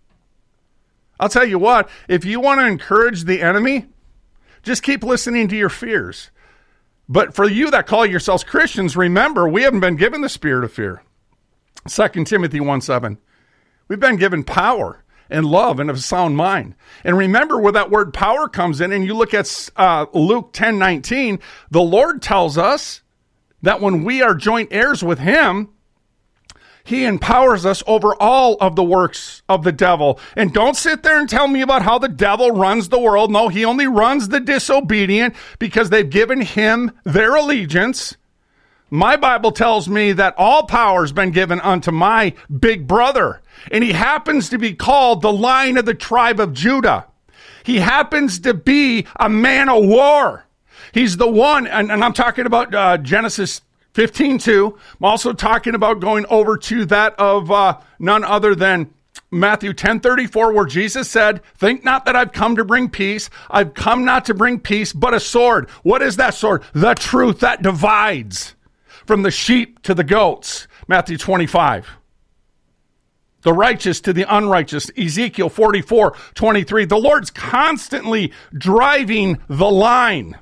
I'll tell you what, if you want to encourage the enemy, just keep listening to your fears. But for you that call yourselves Christians, remember, we haven't been given the spirit of fear. 2 Timothy 1:7. We've been given power and love and a sound mind. And remember where that word power comes in, and you look at Luke 10:19, the Lord tells us that when we are joint heirs with him, he empowers us over all of the works of the devil. And don't sit there and tell me about how the devil runs the world. No, he only runs the disobedient because they've given him their allegiance. My Bible tells me that all power has been given unto my big brother. And he happens to be called the Lion of the tribe of Judah. He happens to be a man of war. He's the one, and I'm talking about Genesis 15:2. I'm also talking about going over to that of none other than Matthew 10:34, where Jesus said, think not that I've come to bring peace. I've come not to bring peace, but a sword. What is that sword? The truth that divides from the sheep to the goats. Matthew 25. The righteous to the unrighteous. Ezekiel 44:23. The Lord's constantly driving the line.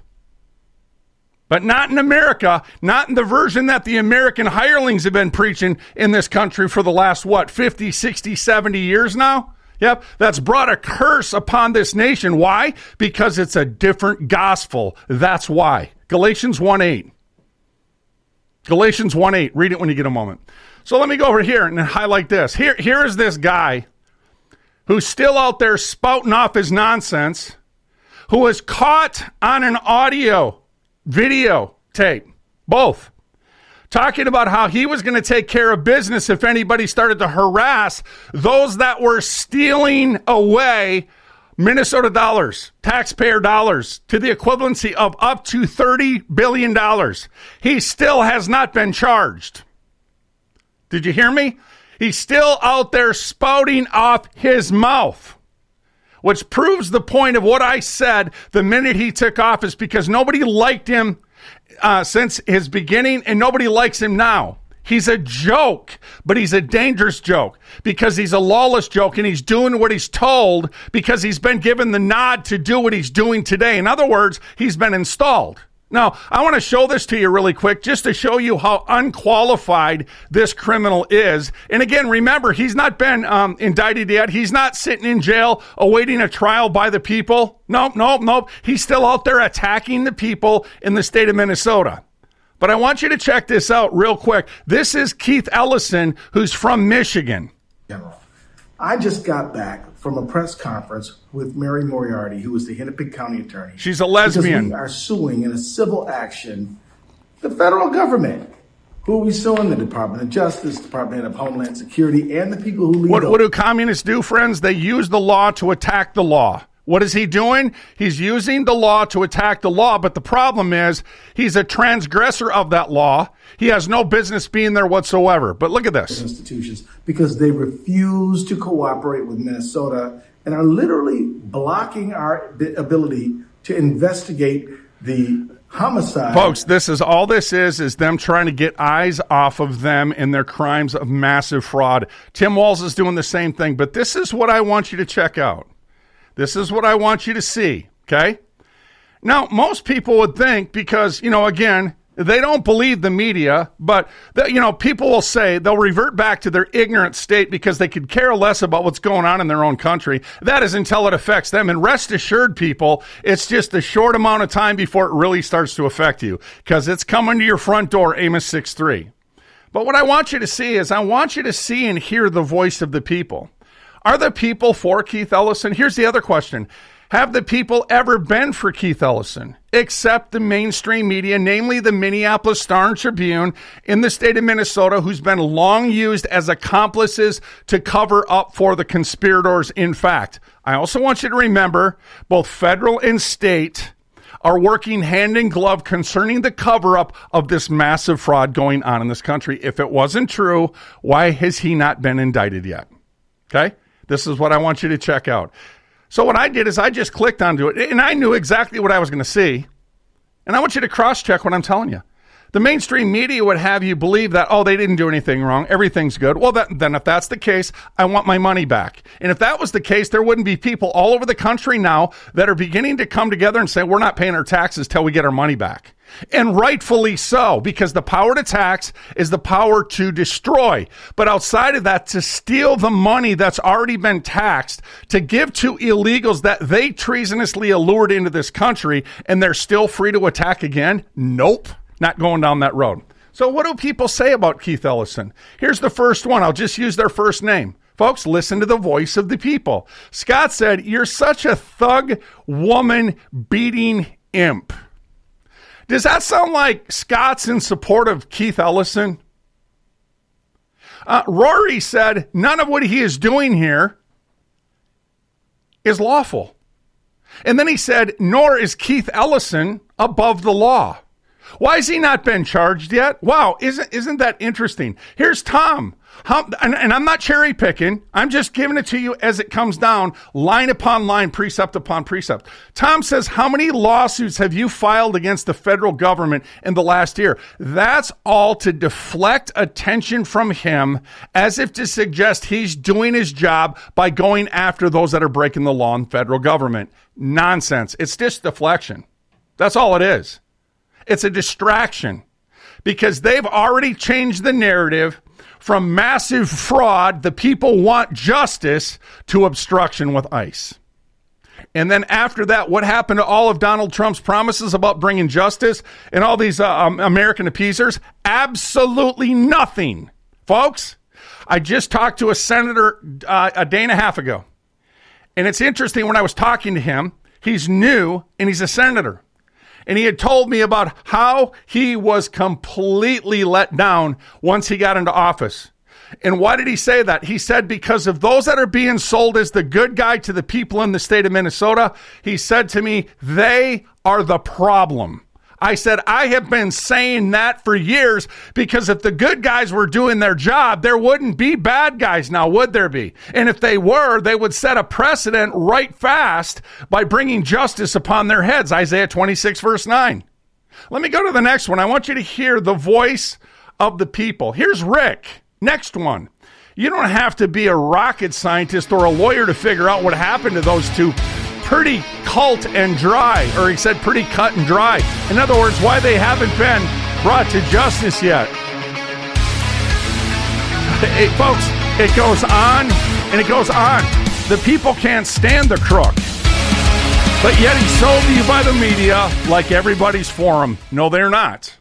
But not in America, not in the version that the American hirelings have been preaching in this country for the last, 50, 60, 70 years now? Yep, that's brought a curse upon this nation. Why? Because it's a different gospel. That's why. Galatians 1:8. Galatians 1:8. Read it when you get a moment. So let me go over here and highlight this. Here is this guy who's still out there spouting off his nonsense, who was caught on an video tape, both, talking about how he was going to take care of business if anybody started to harass those that were stealing away Minnesota dollars, taxpayer dollars, to the equivalency of up to $30 billion. He still has not been charged. Did you hear me? He's still out there spouting off his mouth, which proves the point of what I said the minute he took office, because nobody liked him since his beginning, and nobody likes him now. He's a joke, but he's a dangerous joke because he's a lawless joke and he's doing what he's told because he's been given the nod to do what he's doing today. In other words, he's been installed. Now, I want to show this to you really quick just to show you how unqualified this criminal is. And again, remember, he's not been indicted yet. He's not sitting in jail awaiting a trial by the people. Nope. He's still out there attacking the people in the state of Minnesota. But I want you to check this out real quick. This is Keith Ellison, who's from Michigan. I just got back from a press conference with Mary Moriarty, who is the Hennepin County attorney. She's a lesbian. Because we are suing in a civil action the federal government. Who are we suing? The Department of Justice, Department of Homeland Security, and the people who lead. What do communists do, friends? They use the law to attack the law. What is he doing? He's using the law to attack the law, but the problem is he's a transgressor of that law. He has no business being there whatsoever. But look at this. Institutions, because they refuse to cooperate with Minnesota and are literally blocking our ability to investigate the homicide. Folks, this is them trying to get eyes off of them and their crimes of massive fraud. Tim Walz is doing the same thing, but this is what I want you to check out. This is what I want you to see, okay? Now, most people would think, because, again, they don't believe the media, but, people will say they'll revert back to their ignorant state because they could care less about what's going on in their own country. That is until it affects them. And rest assured, people, it's just a short amount of time before it really starts to affect you because it's coming to your front door, Amos 6:3. But what I want you to see is I want you to see and hear the voice of the people. Are the people for Keith Ellison? Here's the other question. Have the people ever been for Keith Ellison, except the mainstream media, namely the Minneapolis Star and Tribune in the state of Minnesota, who's been long used as accomplices to cover up for the conspirators? In fact, I also want you to remember both federal and state are working hand in glove concerning the cover-up of this massive fraud going on in this country. If it wasn't true, why has he not been indicted yet? Okay? This is what I want you to check out. So what I did is I just clicked onto it, and I knew exactly what I was going to see. And I want you to cross-check what I'm telling you. The mainstream media would have you believe that, they didn't do anything wrong, everything's good. Well, then if that's the case, I want my money back. And if that was the case, there wouldn't be people all over the country now that are beginning to come together and say, we're not paying our taxes till we get our money back. And rightfully so, because the power to tax is the power to destroy. But outside of that, to steal the money that's already been taxed, to give to illegals that they treasonously allured into this country, and they're still free to attack again? Nope, not going down that road. So what do people say about Keith Ellison? Here's the first one. I'll just use their first name. Folks, listen to the voice of the people. Scott said, "You're such a thug, woman-beating imp." Does that sound like Scott's in support of Keith Ellison? Rory said, none of what he is doing here is lawful. And then he said, nor is Keith Ellison above the law. Why has he not been charged yet? Wow, isn't that interesting? Here's Tom. And I'm not cherry picking. I'm just giving it to you as it comes down, line upon line, precept upon precept. Tom says, how many lawsuits have you filed against the federal government in the last year? That's all to deflect attention from him, as if to suggest he's doing his job by going after those that are breaking the law in federal government. Nonsense. It's just deflection. That's all it is. It's a distraction because they've already changed the narrative from massive fraud, the people want justice, to obstruction with ICE. And then after that, what happened to all of Donald Trump's promises about bringing justice and all these American appeasers? Absolutely nothing, folks. I just talked to a senator a day and a half ago. And it's interesting, when I was talking to him, he's new and he's a senator. And he had told me about how he was completely let down once he got into office. And why did he say that? He said because of those that are being sold as the good guy to the people in the state of Minnesota, he said to me, they are the problem. I said, I have been saying that for years, because if the good guys were doing their job, there wouldn't be bad guys now, would there be? And if they were, they would set a precedent right fast by bringing justice upon their heads. Isaiah 26, verse 9. Let me go to the next one. I want you to hear the voice of the people. Here's Rick. Next one. You don't have to be a rocket scientist or a lawyer to figure out what happened to those two. Pretty cut and dry, or he said pretty cut and dry. In other words, why they haven't been brought to justice yet. Hey, folks, it goes on and it goes on. The people can't stand the crook. But yet he's sold to you by the media like everybody's for him. No, they're not.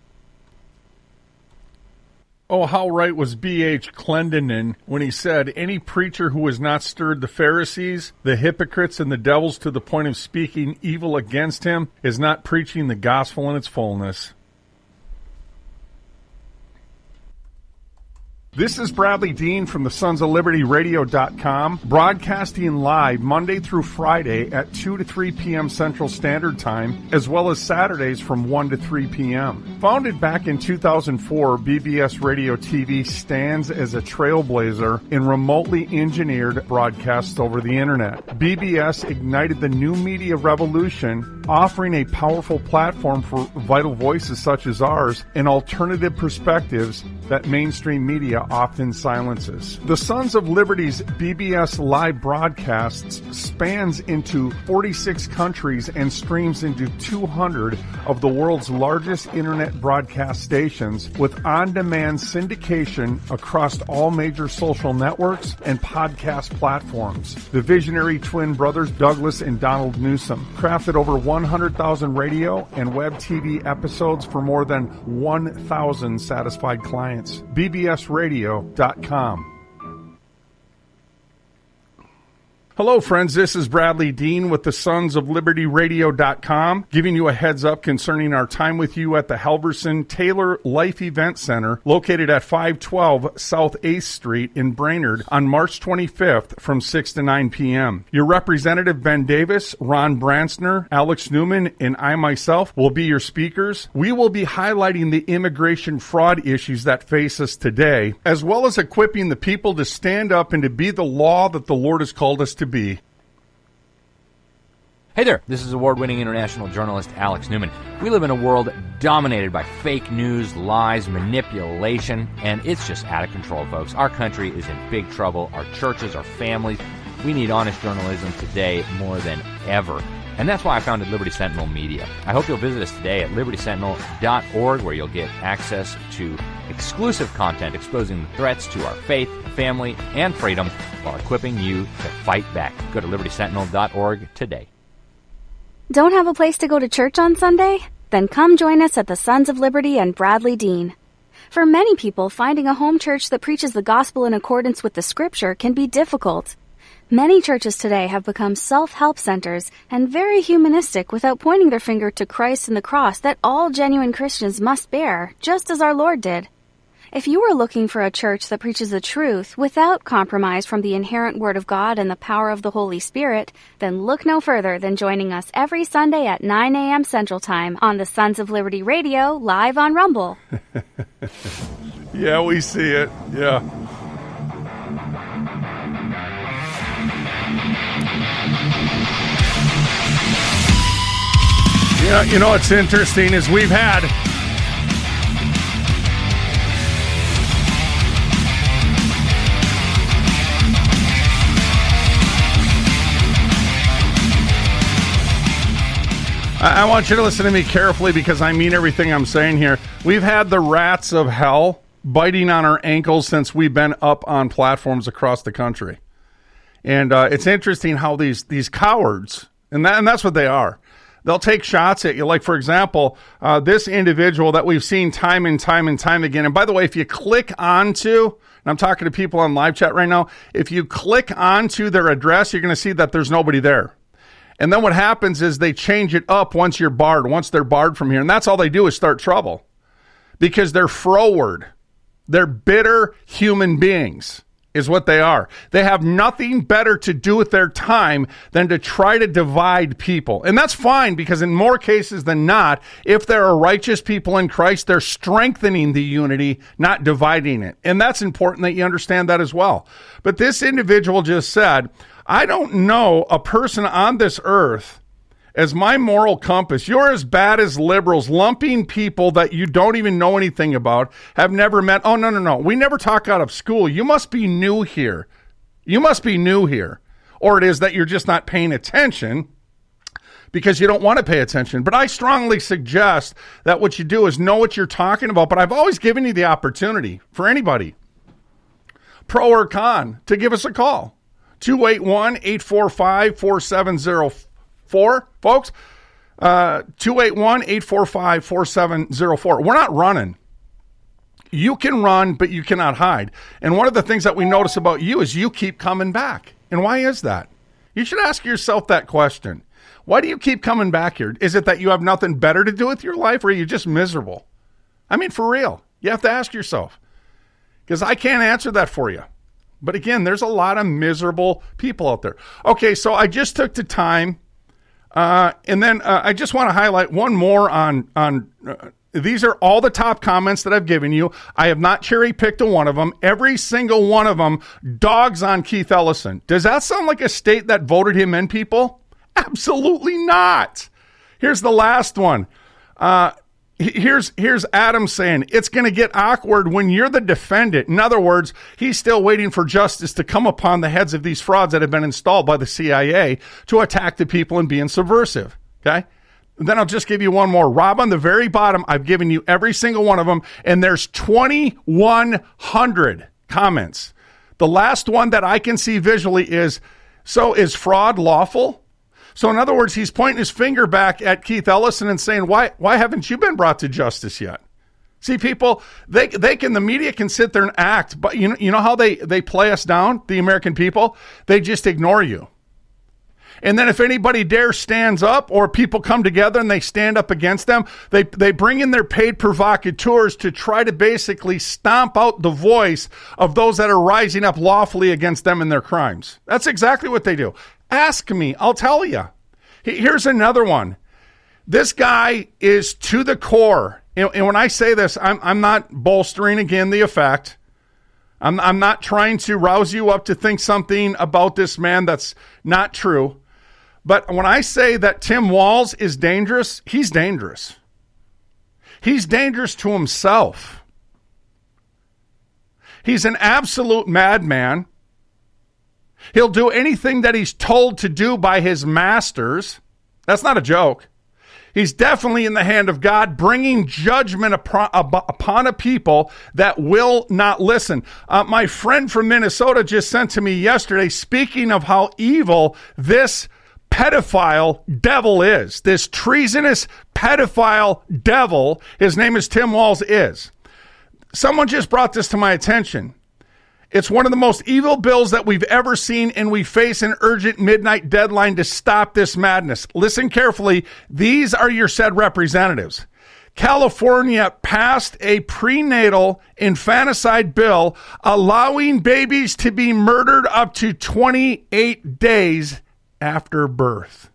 Oh, how right was B.H. Clendenin when he said, any preacher who has not stirred the Pharisees, the hypocrites, and the devils to the point of speaking evil against him is not preaching the gospel in its fullness. This is Bradley Dean from the Sons of Liberty Radio.com, broadcasting live Monday through Friday at 2 to 3 p.m. Central Standard Time, as well as Saturdays from 1 to 3 p.m. Founded back in 2004, BBS Radio TV stands as a trailblazer in remotely engineered broadcasts over the Internet. BBS ignited the new media revolution, offering a powerful platform for vital voices such as ours and alternative perspectives that mainstream media often silences. The Sons of Liberty's BBS live broadcasts spans into 46 countries and streams into 200 of the world's largest internet broadcast stations with on-demand syndication across all major social networks and podcast platforms. The visionary twin brothers Douglas and Donald Newsom crafted over 100,000 radio and web TV episodes for more than 1,000 satisfied clients. BBSradio.com. Hello, friends. This is Bradley Dean with the Sons of Liberty Radio.com, giving you a heads up concerning our time with you at the Halverson Taylor Life Event Center, located at 512 South 8th Street in Brainerd on March 25th from 6 to 9 p.m. Your representative, Ben Davis, Ron Branstner, Alex Newman, and I myself will be your speakers. We will be highlighting the immigration fraud issues that face us today, as well as equipping the people to stand up and to be the law that the Lord has called us to be. Hey there, this is award-winning international journalist Alex Newman. We live in a world dominated by fake news, lies, manipulation, and it's just out of control, folks. Our country is in big trouble. Our churches, our families, we need honest journalism today more than ever. And that's why I founded Liberty Sentinel Media. I hope you'll visit us today at libertysentinel.org, where you'll get access to exclusive content exposing the threats to our faith, family, and freedom while equipping you to fight back. Go to libertysentinel.org today. Don't have a place to go to church on Sunday? Then come join us at the Sons of Liberty and Bradley Dean. For many people, finding a home church that preaches the gospel in accordance with the Scripture can be difficult. Many churches today have become self-help centers and very humanistic without pointing their finger to Christ and the cross that all genuine Christians must bear, just as our Lord did. If you are looking for a church that preaches the truth without compromise from the inherent Word of God and the power of the Holy Spirit, then look no further than joining us every Sunday at 9 a.m. Central Time on the Sons of Liberty Radio, live on Rumble. Yeah, we see it. Yeah. Yeah, you know what's interesting is we've had I want you to listen to me carefully because I mean everything I'm saying here. We've had the rats of hell biting on our ankles since we've been up on platforms across the country. And it's interesting how these cowards, and that's what they are, they'll take shots at you. Like, for example, this individual that we've seen time and time again. And by the way, if you click onto, and I'm talking to people on live chat right now, if you click onto their address, you're going to see that there's nobody there. And then what happens is they change it up once they're barred from here. And that's all they do is start trouble. Because they're froward. They're bitter human beings is what they are. They have nothing better to do with their time than to try to divide people. And that's fine, because in more cases than not, if there are righteous people in Christ, they're strengthening the unity, not dividing it. And that's important that you understand that as well. But this individual just said, I don't know a person on this earth as my moral compass. You're as bad as liberals, lumping people that you don't even know anything about, have never met. Oh, no. We never talk out of school. You must be new here. Or it is that you're just not paying attention because you don't want to pay attention. But I strongly suggest that what you do is know what you're talking about. But I've always given you the opportunity for anybody, pro or con, to give us a call. 281-845-4704. Folks. 281-845-4704. We're not running. You can run, but you cannot hide. And one of the things that we notice about you is you keep coming back. And why is that? You should ask yourself that question. Why do you keep coming back here? Is it that you have nothing better to do with your life, or are you just miserable? I mean, for real. You have to ask yourself. Because I can't answer that for you. But again, there's a lot of miserable people out there. Okay, so I just took the time, and then I just want to highlight one more on these are all the top comments that I've given you. I have not cherry-picked one of them. Every single one of them dogs on Keith Ellison. Does that sound like a state that voted him in, people? Absolutely not. Here's the last one. Here's Adam saying, it's going to get awkward when you're the defendant. In other words, he's still waiting for justice to come upon the heads of these frauds that have been installed by the CIA to attack the people and being subversive. Okay? And then I'll just give you one more. Rob, on the very bottom, I've given you every single one of them, and there's 2,100 comments. The last one that I can see visually is, so is fraud lawful? So in other words, he's pointing his finger back at Keith Ellison and saying, why haven't you been brought to justice yet? See, people, the media can sit there and act, but you know how they play us down, the American people? They just ignore you. And then if anybody dare stands up, or people come together and they stand up against them, they bring in their paid provocateurs to try to basically stomp out the voice of those that are rising up lawfully against them in their crimes. That's exactly what they do. Ask me, I'll tell you. Here's another one. This guy is to the core. And when I say this, I'm not bolstering again the effect. I'm not trying to rouse you up to think something about this man that's not true. But when I say that Tim Walz is dangerous, he's dangerous. He's dangerous to himself. He's an absolute madman. He'll do anything that he's told to do by his masters. That's not a joke. He's definitely in the hand of God, bringing judgment upon a people that will not listen. My friend from Minnesota just sent to me yesterday, speaking of how evil this pedophile devil is. This treasonous pedophile devil, his name is Tim Walz, is. Someone just brought this to my attention. It's one of the most evil bills that we've ever seen, and we face an urgent midnight deadline to stop this madness. Listen carefully. These are your said representatives. California passed a prenatal infanticide bill allowing babies to be murdered up to 28 days after birth.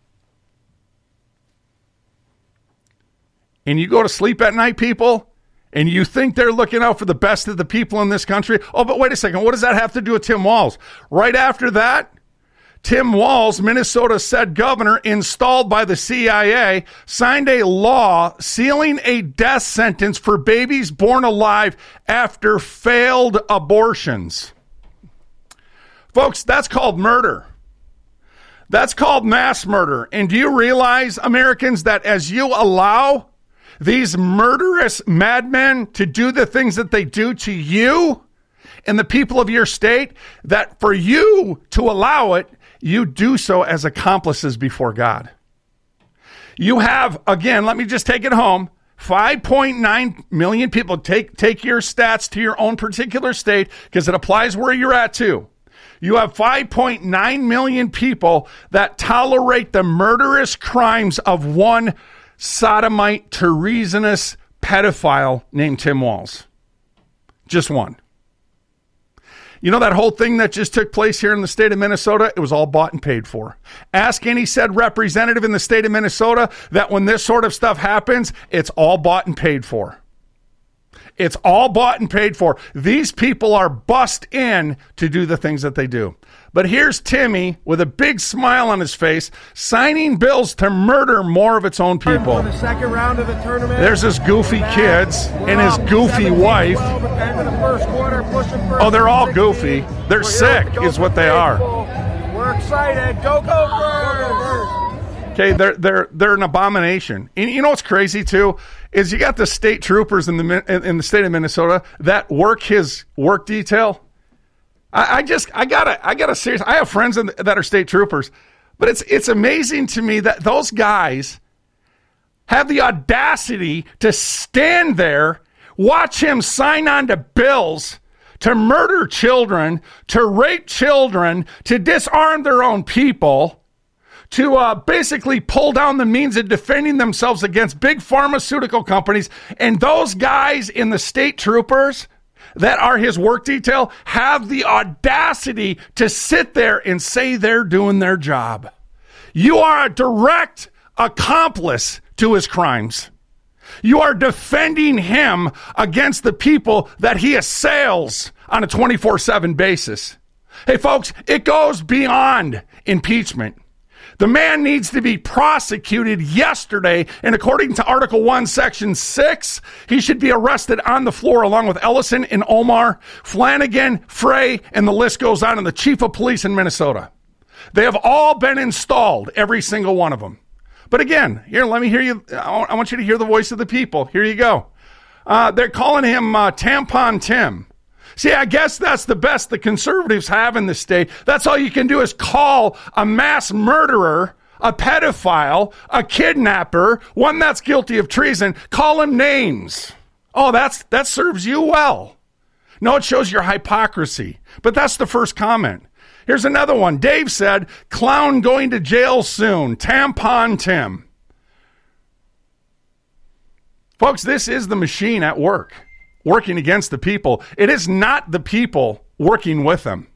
And you go to sleep at night, people, and you think they're looking out for the best of the people in this country. Oh, but wait a second. What does that have to do with Tim Walz? Right after that, Tim Walz, Minnesota's said governor, installed by the CIA, signed a law sealing a death sentence for babies born alive after failed abortions. Folks, that's called murder. That's called mass murder. And do you realize, Americans, that as you allow these murderous madmen to do the things that they do to you and the people of your state, that for you to allow it, you do so as accomplices before God. You have, again, let me just take it home, 5.9 million people. Take your stats to your own particular state, because it applies where you're at too. You have 5.9 million people that tolerate the murderous crimes of one sodomite, treasonous pedophile named Tim Walz. Just one. You know that whole thing that just took place here in the state of Minnesota? It was all bought and paid for. Ask any said representative in the state of Minnesota that when this sort of stuff happens, it's all bought and paid for. It's all bought and paid for. These people are bussed in to do the things that they do. But here's Timmy with a big smile on his face, signing bills to murder more of its own people. For the second round of the tournament. There's his goofy kids and his goofy wife. Oh, they're all goofy. They're sick is what they are. We're excited. Go Gophers! Okay, they're an abomination. And you know what's crazy too is you got the state troopers in the state of Minnesota that work his work detail. I gotta seriously. I have friends that are state troopers, but it's amazing to me that those guys have the audacity to stand there, watch him sign on to bills to murder children, to rape children, to disarm their own people, to basically pull down the means of defending themselves against big pharmaceutical companies. And those guys in the state troopers that are his work detail have the audacity to sit there and say they're doing their job. You are a direct accomplice to his crimes. You are defending him against the people that he assails on a 24/7 basis. Hey, folks, it goes beyond impeachment. The man needs to be prosecuted yesterday, and according to Article 1, Section 6, he should be arrested on the floor along with Ellison and Omar, Flanagan, Frey, and the list goes on, and the chief of police in Minnesota. They have all been installed, every single one of them. But again, here, let me hear you. I want you to hear the voice of the people. Here you go. They're calling him Tampon Tim. See, I guess that's the best the conservatives have in the state. That's all you can do is call a mass murderer, a pedophile, a kidnapper, one that's guilty of treason. Call him names. Oh, that serves you well. No, it shows your hypocrisy. But that's the first comment. Here's another one. Dave said, clown going to jail soon. Tampon Tim. Folks, this is the machine at work, working against the people. It is not the people working with them.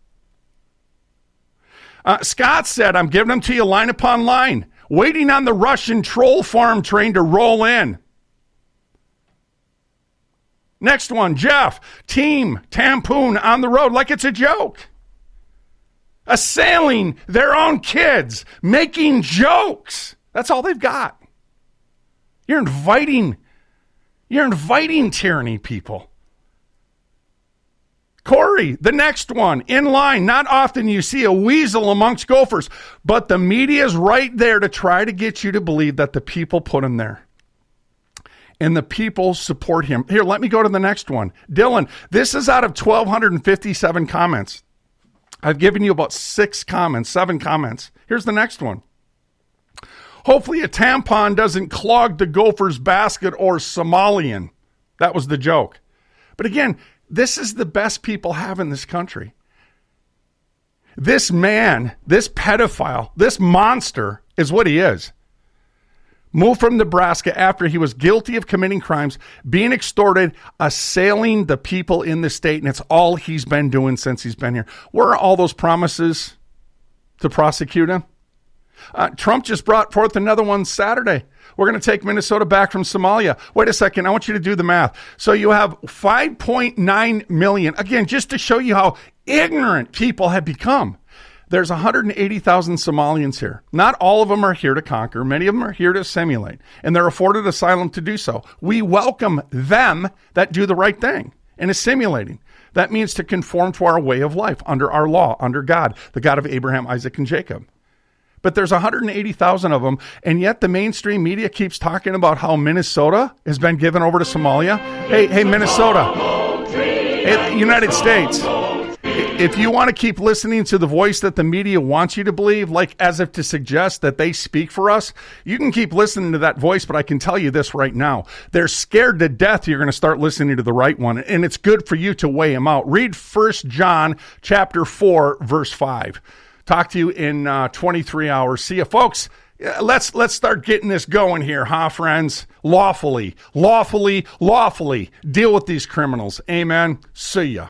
Scott said, I'm giving them to you line upon line, waiting on the Russian troll farm train to roll in. Next one, Jeff, team Tampoon on the road like it's a joke. Assailing their own kids, making jokes. That's all they've got. You're inviting tyranny, people. Corey, the next one, in line. Not often you see a weasel amongst Gophers, but the media is right there to try to get you to believe that the people put him there. And the people support him. Here, let me go to the next one. Dylan, this is out of 1,257 comments. I've given you about 7 comments. Here's the next one. Hopefully a tampon doesn't clog the Gophers basket or Somalian. That was the joke. But again, this is the best people have in this country. This man, this pedophile, this monster is what he is. Moved from Nebraska after he was guilty of committing crimes, being extorted, assailing the people in the state, and it's all he's been doing since he's been here. Where are all those promises to prosecute him? Trump just brought forth another one Saturday. We're going to take Minnesota back from Somalia. Wait a second. I want you to do the math. So you have 5.9 million. Again, just to show you how ignorant people have become. There's 180,000 Somalians here. Not all of them are here to conquer. Many of them are here to assimilate, and they're afforded asylum to do so. We welcome them that do the right thing in assimilating. That means to conform to our way of life under our law, under God, the God of Abraham, Isaac, and Jacob. But there's 180,000 of them, and yet the mainstream media keeps talking about how Minnesota has been given over to Somalia. Hey, Minnesota. Hey, United States. If you want to keep listening to the voice that the media wants you to believe, like as if to suggest that they speak for us, you can keep listening to that voice, but I can tell you this right now. They're scared to death you're going to start listening to the right one, and it's good for you to weigh them out. Read 1 John chapter 4, verse 5. Talk to you in 23 hours. See you, folks. Let's start getting this going here, huh, friends? Lawfully deal with these criminals. Amen. See ya.